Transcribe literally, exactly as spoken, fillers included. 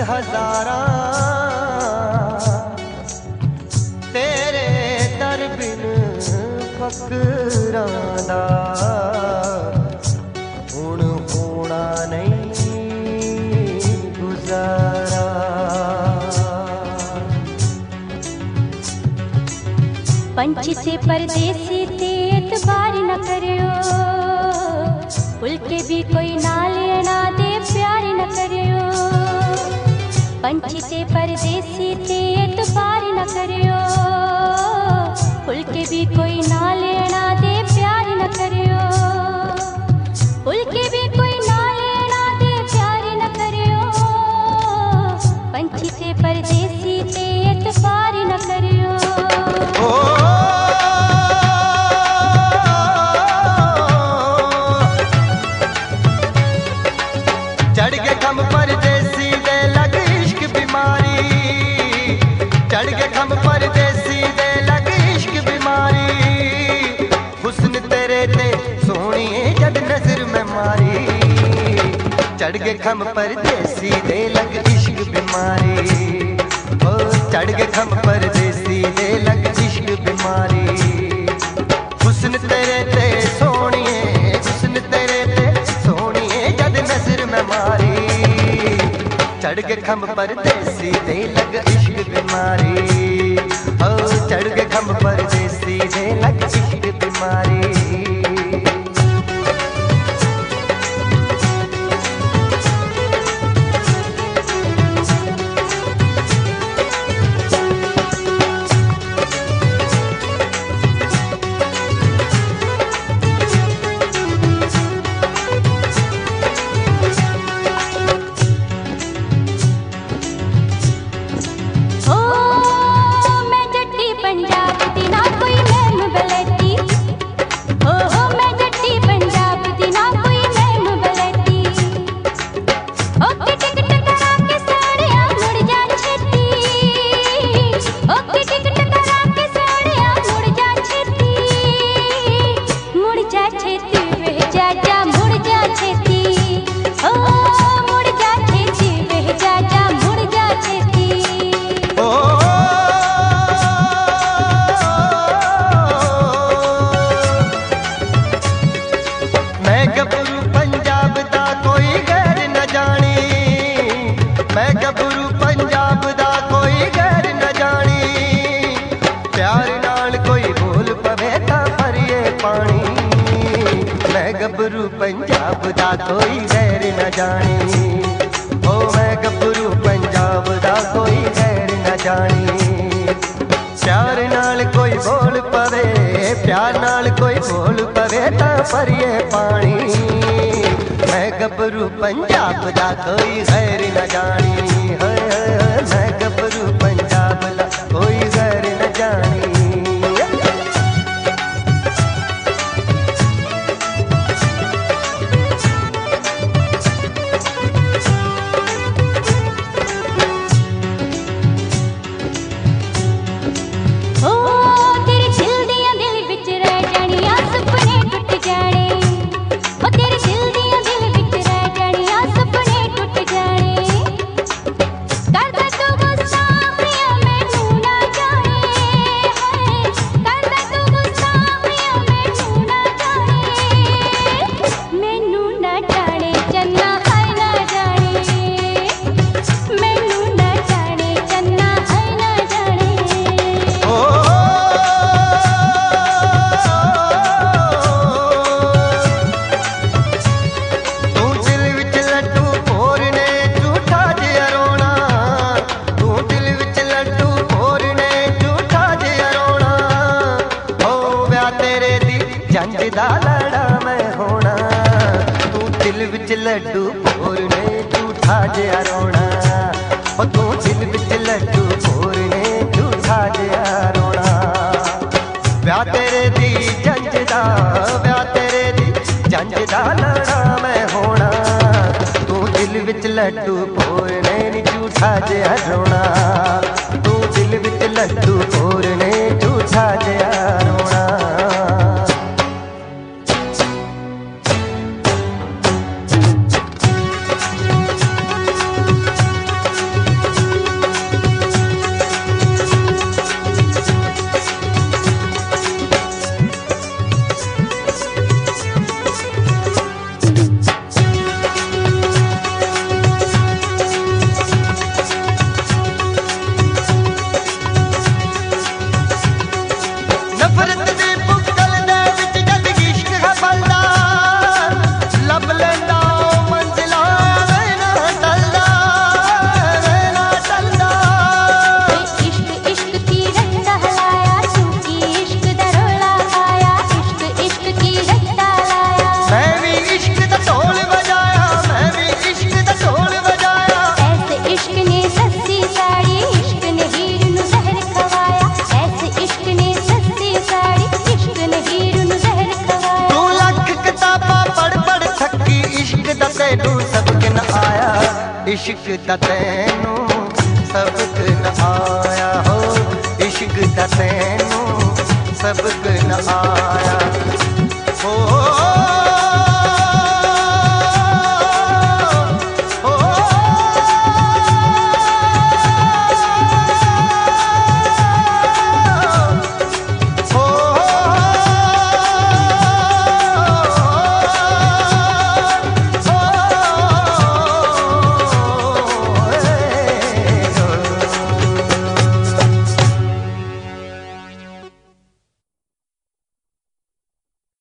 हजारा तेरे दर बिन फकरां दा हुण होना नहीं गुजारा। पंछी से परदेसी ते एतबार न करियो, फुलके भी कोई ना लेना दे प्यार न करियो। पंछी से परदेसी ते एतबार न करियो, फुलके भी कोई ना लेना दे प्यार न करियो। फुलके भी कोई ना लेना दे प्यार न करियो, पंछी से परदेसी ते एतबार न करियो। चढ़ के खम परदेसी दे लग इश्क बीमारी, चढ़ के खम परदेसी दे लग इश्क बीमारी। हुस्न तेरे ते सोहणिए जद नजर में मारी, चढ़ के खम परदेसी दे लग इश्क बीमारी। ओ चढ़ के खम परदेसी दे लग इश्क बीमारी। हुस्न तेरे ते सोहणिए, हुस्न तेरे ते सोहणिए जद नजर में मारी, चढ़ के खम परदेसी दे लग इश्क बीमारी। ओ चढ़ के खम परदेसी दे लग इश्क बीमारी। गबरू पंजाब दा कोई गैर न जानी, ओ मैं गबरू पंजाब दा कोई गैर न जानी। प्यार नाल कोई बोल पवे, प्यार नाल कोई बोल पवे ता भरिए पानी। मैं गबरू पंजाब दा कोई गैर न जानी, मैं गबरू पंजाब दा कोई गैर न जानी। लड्डू भोरने झूठा जिया रोना, ओ तू दिल विच लड्डू भोरने झूठा जिया रोना। व्याह तेरे दी जंज दा, व्याह तेरे दी जंज दा लड़ा मैं होना। तू दिल विच लड्डू भोरने नी झूठा जिया रोना, तू दिल विच लड्डू भोरने झूठा जिया रोना। इश्क दा तैनू सबक न आया हो, इश्क दा तैनू सबक न आया।